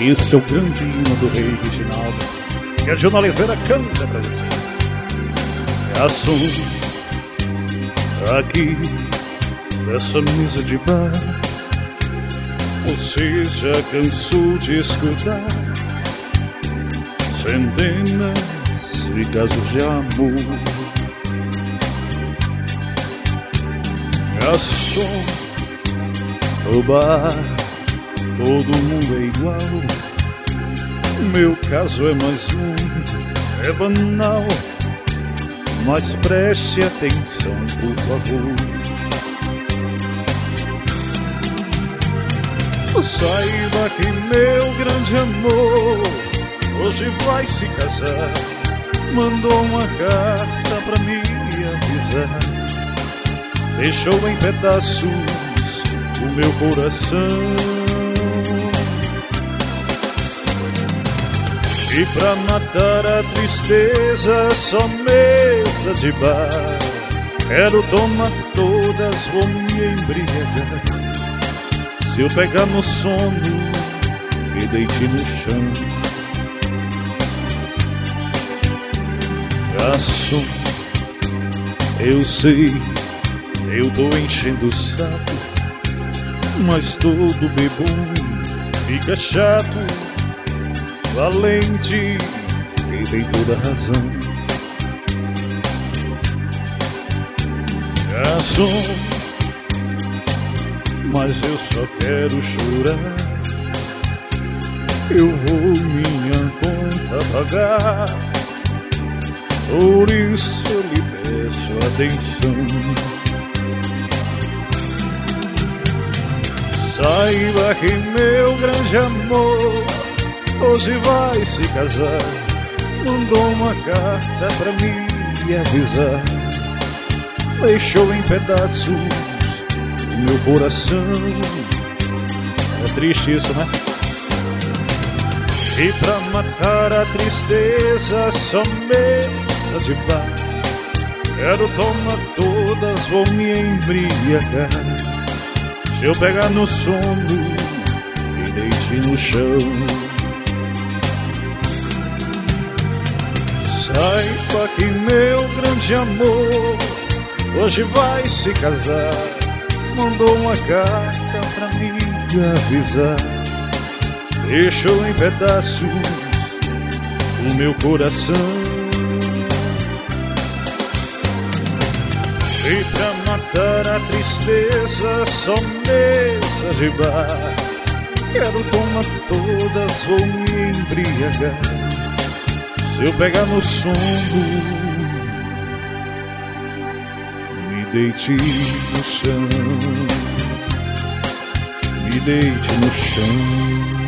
Esse é o grande hino do rei Reginaldo, que a Juna Oliveira canta pra você. Garçom, aqui nessa mesa de bar, você já cansou de escutar centenas de casos de amor. Garçom, no bar todo mundo é igual. Meu caso é mais um, é banal, mas preste atenção, por favor. Saiba que meu grande amor hoje vai se casar. Mandou uma carta pra me avisar. Deixou em pedaços o meu coração. E pra matar a tristeza, só mesa de bar. Quero tomar todas, vou me embriagar. Se eu pegar no sono, me deite no chão. Garçom, eu sei, eu tô enchendo o saco, mas todo bebum fica chato. Valente, e tem toda razão. Garçom, mas eu só quero chorar. Eu vou minha conta pagar, por isso eu lhe peço atenção. Saiba que meu grande amor hoje vai se casar. Mandou uma carta pra me avisar. Deixou em pedaços o meu coração. É triste isso, né? E pra matar a tristeza, só mesa de bar. Quero tomar todas, vou me embriagar. Se eu pegar no sono, me deite no chão. Saiba que meu grande amor hoje vai se casar. Mandou uma carta pra me avisar. Deixou em pedaços o meu coração. E pra matar a tristeza, só mesa de bar. Quero tomar todas, vou me embriagar. Se eu pegar no sono, me deite no chão. Me deite no chão.